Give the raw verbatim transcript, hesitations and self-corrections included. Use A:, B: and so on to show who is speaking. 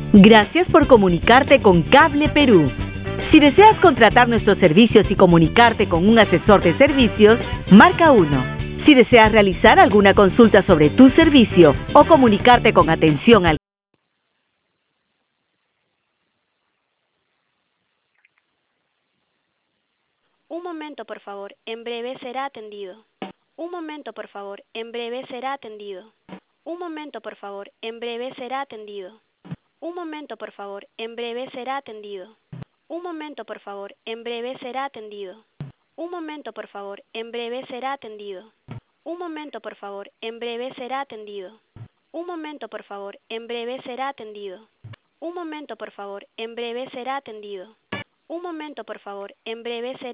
A: Gracias por comunicarte con Cable Perú. Si deseas contratar nuestros servicios y comunicarte con un asesor de servicios, marca uno. Si deseas realizar alguna consulta sobre tu servicio o comunicarte con atención al
B: Un momento, por favor. En breve será atendido. Un momento, por favor. En breve será atendido. Un momento, por favor. En breve será atendido. Un momento, por favor. En breve será atendido. Un momento, por favor. En breve será atendido. Un momento, por favor. En breve será atendido. Un momento, por favor. En breve será atendido. Un momento, por favor. En breve será atendido. Un momento, por favor. En breve será atendido. Un momento, por favor. En breve será